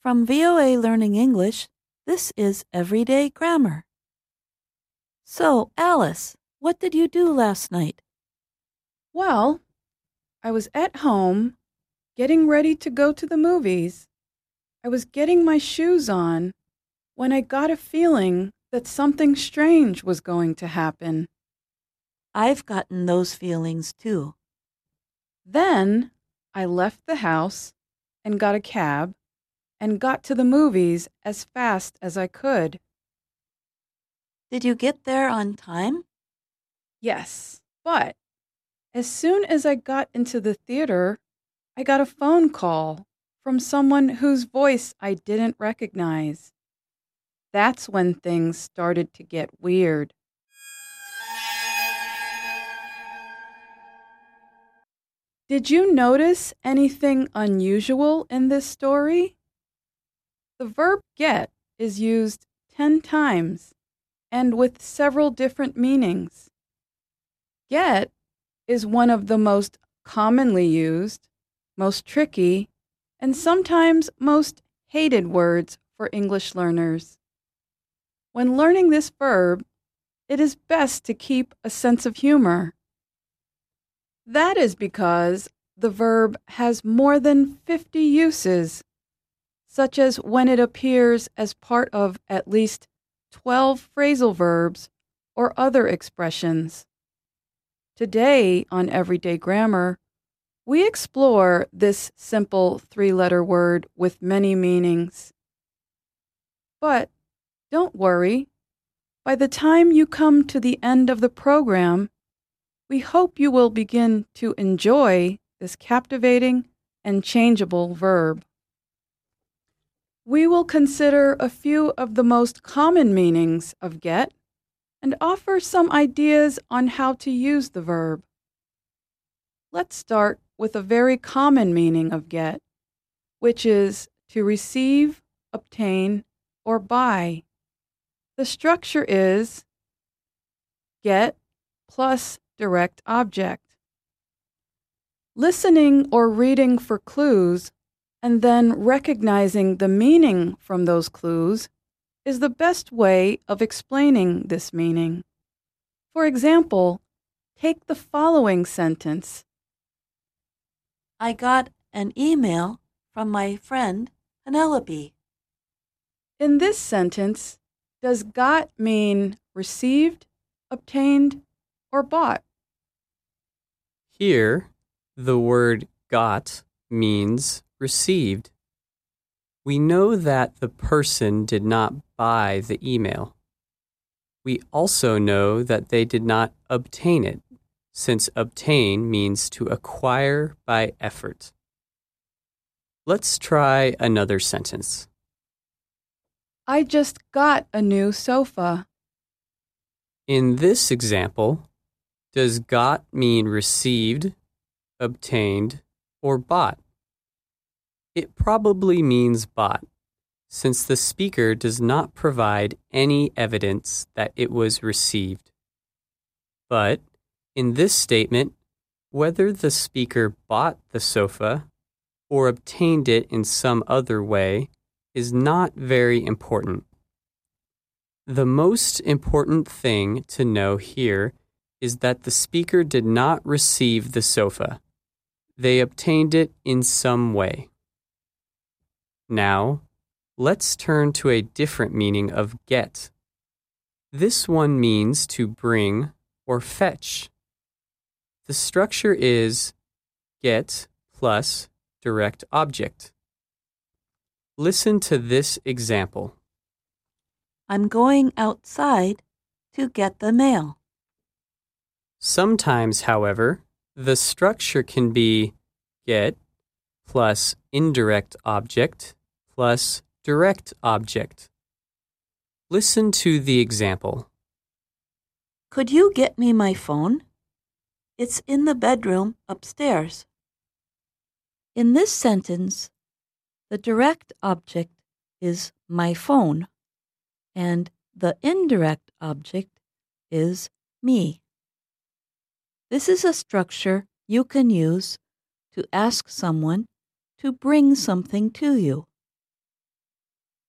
From VOA Learning English, this is Everyday Grammar. So, Alice, what did you do last night? Well, I was at home, getting ready to go to the movies. I was getting my shoes on when I got a feeling that something strange was going to happen. I've gotten those feelings too. Then I left the house and got a cab and got to the movies as fast as I could. Did you get there on time? Yes, but as soon as I got into the theater, I got a phone call from someone whose voice I didn't recognize. That's when things started to get weird. Did you notice anything unusual in this story? The verb get is used 10 times and with several different meanings. Get is one of the most commonly used, most tricky, and sometimes most hated words for English learners. When learning this verb, it is best to keep a sense of humor. That is because the verb has more than 50 uses, such as when it appears as part of at least 12 phrasal verbs or other expressions. Today on Everyday Grammar, we explore this simple three-letter word with many meanings. But don't worry. By the time you come to the end of the program, we hope you will begin to enjoy this captivating and changeable verb. We will consider a few of the most common meanings of get and offer some ideas on how to use the verb. Let's start with a very common meaning of get, which is to receive, obtain, or buy. The structure is get plus direct object. Listening or reading for clues and then recognizing the meaning from those clues is the best way of explaining this meaning. For example, take the following sentence. I got an email from my friend Penelope. In this sentence, does got mean received, obtained, or bought? Here, the word got means received. We know that the person did not buy the email. We also know that they did not obtain it, since obtain means to acquire by effort. Let's try another sentence. I just got a new sofa. In this example, does got mean received, obtained, or bought? It probably means bought, since the speaker does not provide any evidence that it was received. But in this statement, whether the speaker bought the sofa or obtained it in some other way is not very important. The most important thing to know here is that the speaker did not receive the sofa. They obtained it in some way. Now, let's turn to a different meaning of get. This one means to bring or fetch. The structure is get plus direct object. Listen to this example. I'm going outside to get the mail. Sometimes, however, the structure can be get plus indirect object plus direct object. Listen to the example. Could you get me my phone? It's in the bedroom upstairs. In this sentence, the direct object is my phone, and the indirect object is me. This is a structure you can use to ask someone to bring something to you.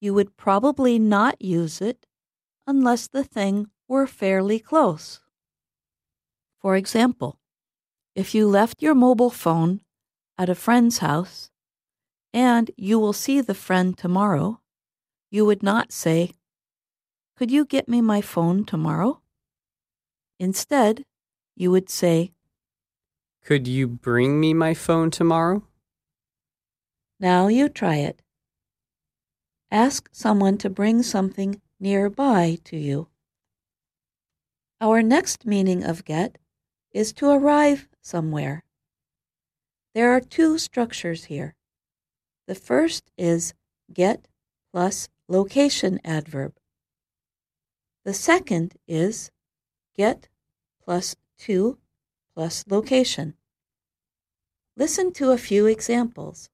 you would probably not use it unless the thing were fairly close. For example, if you left your mobile phone at a friend's house and you will see the friend tomorrow, you would not say, "Could you get me my phone tomorrow?" Instead, you would say, Could you bring me my phone tomorrow? "Now you try it." Ask someone to bring something nearby to you. Our next meaning of get is to arrive somewhere. There are two structures here. The first is get plus location adverb. The second is get plus to plus location. Listen to a few examples.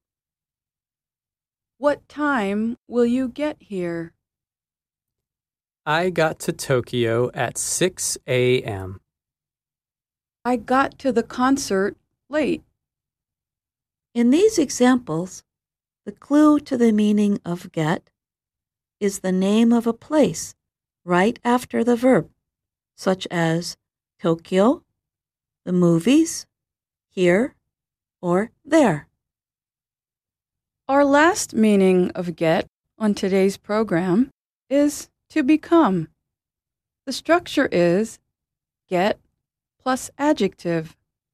What time will you get here? I got to Tokyo at 6 a.m. I got to the concert late. In these examples, the clue to the meaning of get is the name of a place right after the verb, such as Tokyo, the movies, here, or there. Our last meaning of get on today's program is to become. The structure is get plus adjective.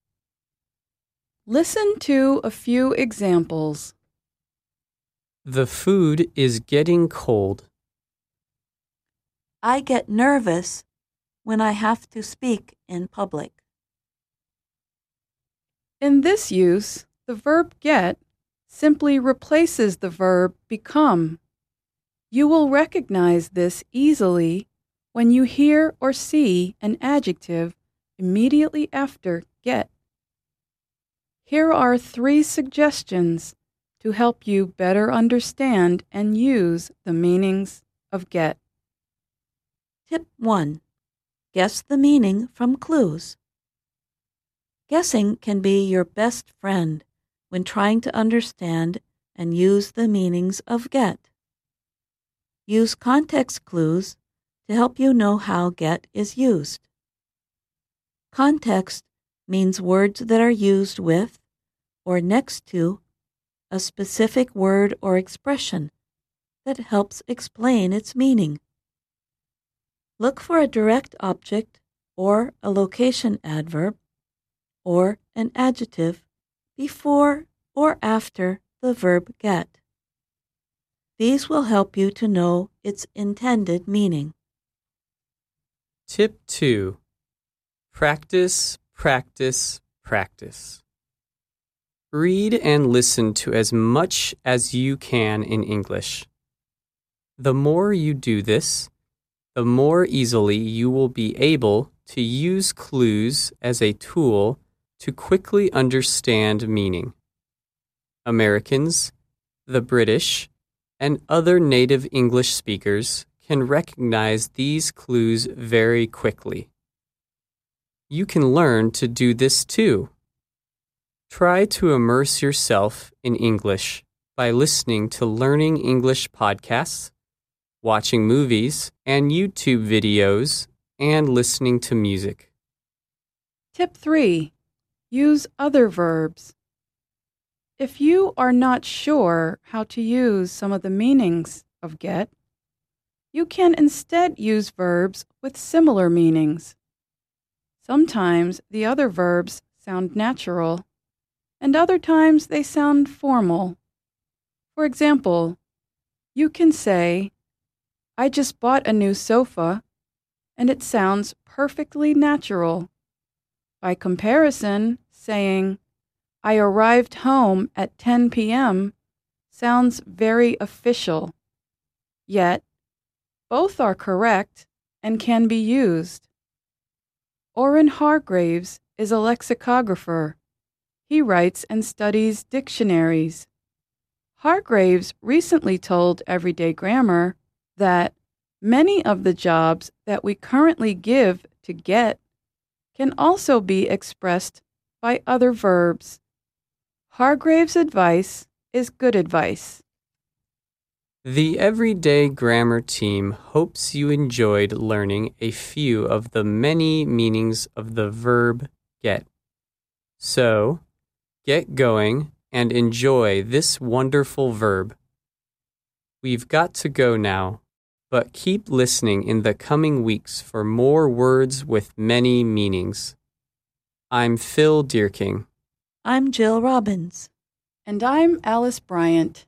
Listen to a few examples. The food is getting cold. I get nervous when I have to speak in public. In this use, the verb get simply replaces the verb become. You will recognize this easily when you hear or see an adjective immediately after get. Here are 3 suggestions to help you better understand and use the meanings of get. Tip 1. Guess the meaning from clues. Guessing can be your best friend when trying to understand and use the meanings of get. Use context clues to help you know how get is used. Context means words that are used with or next to a specific word or expression that helps explain its meaning. Look for a direct object or a location adverb or an adjective before or after the verb get. These will help you to know its intended meaning. Tip 2. Practice, practice, practice. Read and listen to as much as you can in English. The more you do this, the more easily you will be able to use clues as a tool to quickly understand meaning. Americans, the British, and other native English speakers can recognize these clues very quickly. You can learn to do this too. Try to immerse yourself in English by listening to Learning English podcasts, watching movies and YouTube videos, and listening to music. Tip 3. Use other verbs. If you are not sure how to use some of the meanings of get, you can instead use verbs with similar meanings. Sometimes the other verbs sound natural, and other times they sound formal. For example, you can say, "I just bought a new sofa," and it sounds perfectly natural. By comparison, saying, "I arrived home at 10 p.m." sounds very official. Yet, both are correct and can be used. Orrin Hargraves is a lexicographer. He writes and studies dictionaries. Hargraves recently told Everyday Grammar that many of the jobs that we currently give to get can also be expressed by other verbs. Hargraves' advice is good advice. The Everyday Grammar team hopes you enjoyed learning a few of the many meanings of the verb get. So, get going and enjoy this wonderful verb. We've got to go now, but keep listening in the coming weeks for more words with many meanings. I'm Phil Deerking. I'm Jill Robbins. And I'm Alice Bryant.